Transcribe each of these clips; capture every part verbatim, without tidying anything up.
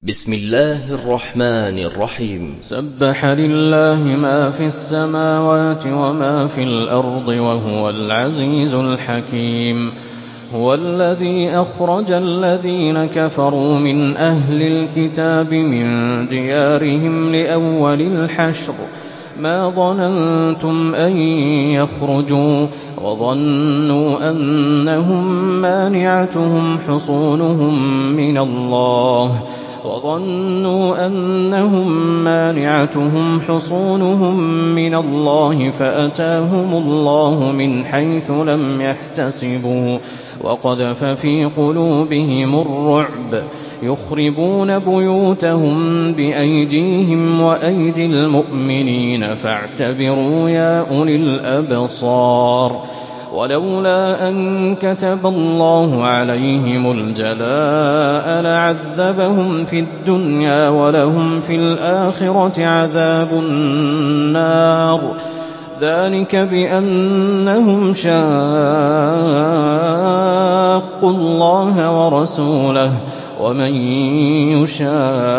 بسم الله الرحمن الرحيم سبح لله ما في السماوات وما في الأرض وهو العزيز الحكيم. هو الذي أخرج الذين كفروا من أهل الكتاب من ديارهم لأول الحشر ما ظننتم أن يخرجوا وظنوا أنهم مانعتهم حصونهم من الله وظنوا أنهم مانعتهم حصونهم من الله فأتاهم الله من حيث لم يحتسبوا وقذف في قلوبهم الرعب يخربون بيوتهم بأيديهم وأيدي المؤمنين فاعتبروا يا أولي الأبصار. ولولا أن كتب الله عليهم الجلاء لعذبهم في الدنيا ولهم في الآخرة عذاب النار ذلك بأنهم شاقوا الله ورسوله ومن يشاق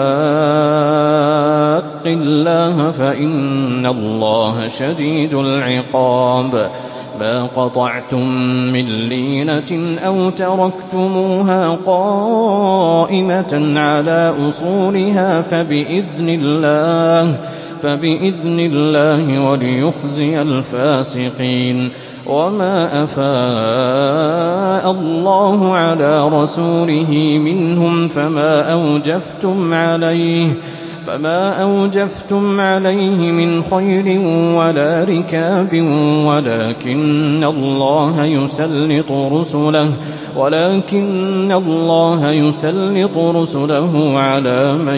الله فإن الله شديد العقاب. ما قطعتم من لينة أو تركتموها قائمة على أصولها فبإذن الله فبإذن الله وليخزي الفاسقين. وما أفاء الله على رسوله منهم فما أوجفتم عليه فما أوجفتم عليه من خيل ولا ركاب ولكن الله يسلط رسله ولكن الله يسلط رسله على من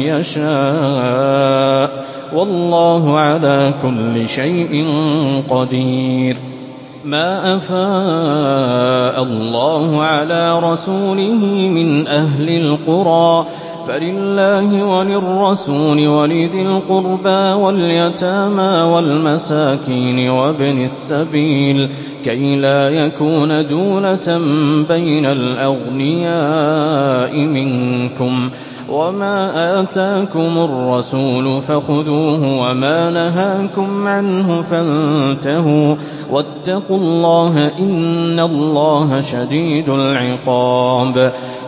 يشاء والله على كل شيء قدير. ما أفاء الله على رسوله من أهل القرى فلله وللرسول ولذي القربى واليتامى والمساكين وابن السبيل كي لا يكون دولة بين الأغنياء منكم. وما آتاكم الرسول فخذوه وما نهاكم عنه فانتهوا واتقوا الله إن الله شديد العقاب.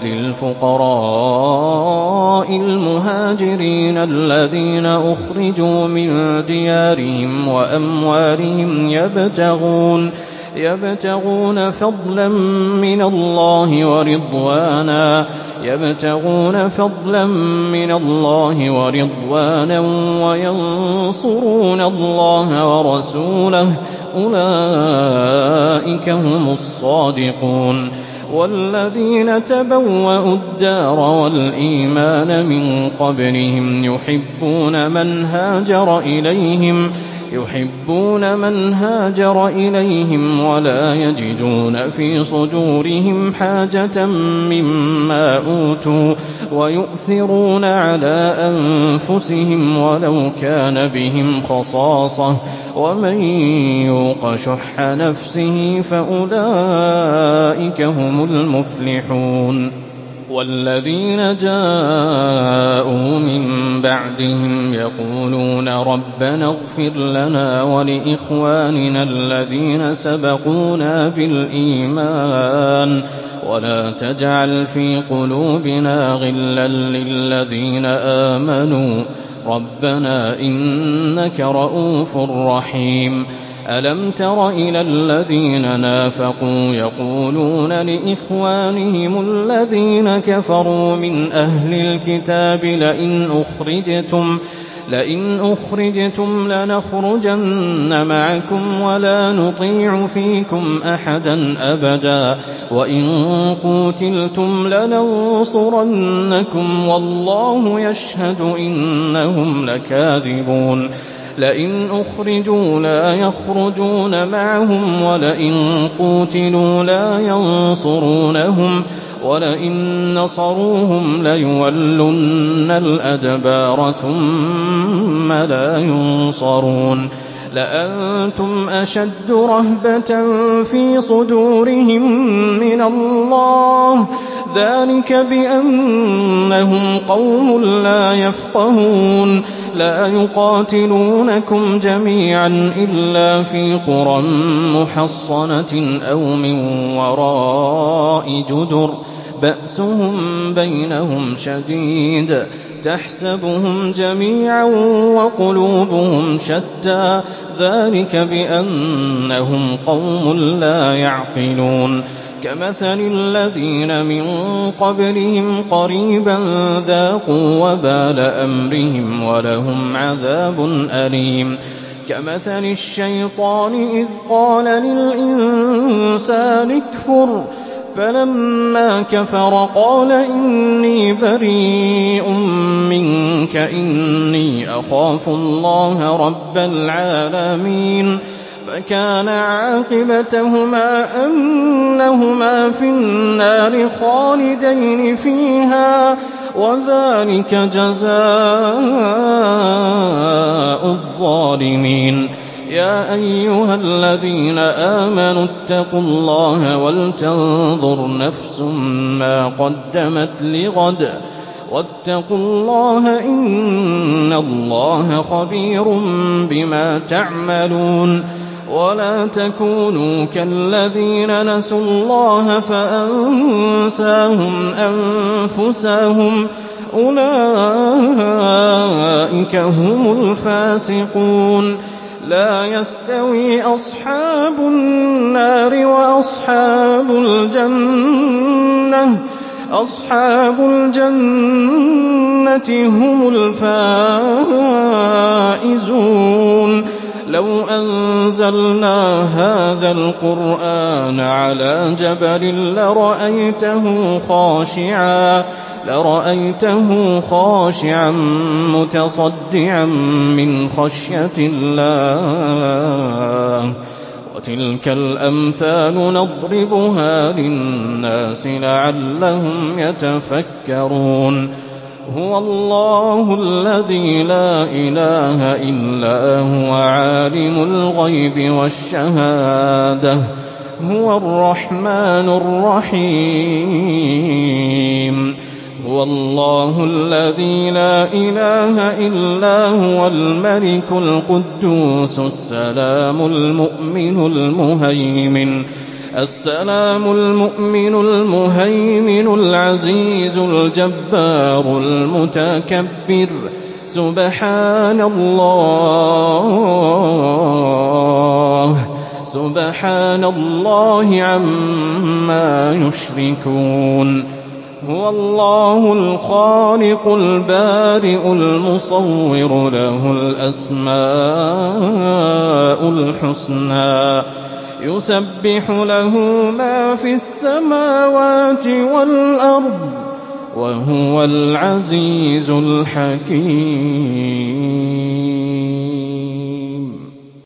للفقراء المهاجرين الذين أخرجوا من ديارهم وأموالهم يبتغون يبتغون فضلا من الله ورضوانا يبتغون فضلا من الله ورضوانا وينصرون الله ورسوله أولئك هم الصادقون. والذين تبوأوا الدار والإيمان من قبلهم يحبون من هاجر إليهم يحبون من هاجر إليهم ولا يجدون في صدورهم حاجة مما أوتوا ويؤثرون على أنفسهم ولو كان بهم خصاصة ومن يوق شح نفسه فأولئك هم المفلحون. والذين جاءوا من بعدهم يقولون ربنا اغفر لنا ولإخواننا الذين سبقونا بالإيمان ولا تجعل في قلوبنا غلا للذين آمنوا ربنا إنك رؤوف رحيم. ألم تر إلى الذين نافقوا يقولون لإخوانهم الذين كفروا من أهل الكتاب لئن أخرجتم لئن أخرجتم لنخرجن معكم ولا نطيع فيكم أحدا أبدا وإن قوتلتم لننصرنكم والله يشهد إنهم لكاذبون. لئن أخرجوا لا يخرجون معهم ولئن قوتلوا لا ينصرونهم ولئن نصروهم ليولن الأدبار ثم لا ينصرون. لأنتم أشد رهبة في صدورهم من الله ذلك بأنهم قوم لا يفقهون لا يقاتلونكم جميعا إلا في قرى محصنة أو من وراء جدر بأسهم بينهم شديد تحسبهم جميعا وقلوبهم شتى ذلك بأنهم قوم لا يعقلون كمثل الذين من قبلهم قريبا ذاقوا وبال أمرهم ولهم عذاب أليم كمثل الشيطان إذ قال للإنسان اكفر فلما كفر قال إني بريء منك إني أخاف الله رب العالمين فكان عاقبتهما أنهما في النار خالدين فيها وذلك جزاء الظالمين يا أيها الذين آمنوا اتقوا الله ولتنظر نفس ما قدمت لغد واتقوا الله إن الله خبير بما تعملون ولا تكونوا كالذين نسوا الله فأنساهم أنفسهم أولئك هم الفاسقون لا يستوي أصحاب النار وأصحاب الجنة أصحاب الجنة هم الفائزون لو أنزلنا هذا القرآن على جبل لرأيته خاشعا لرأيته خاشعا متصدعا من خشية الله وتلك الأمثال نضربها للناس لعلهم يتفكرون هو الله الذي لا إله إلا هو عالم الغيب والشهادة هو الرحمن الرحيم هو الله الذي لا إله إلا هو الملك القدوس السلام المؤمن المهيمن السلام المؤمن المهيمن العزيز الجبار المتكبر سبحان الله سبحان الله عما يشركون هو الله الخالق البارئ المصور له الأسماء الحسنى يسبح له ما في السماوات والأرض وهو العزيز الحكيم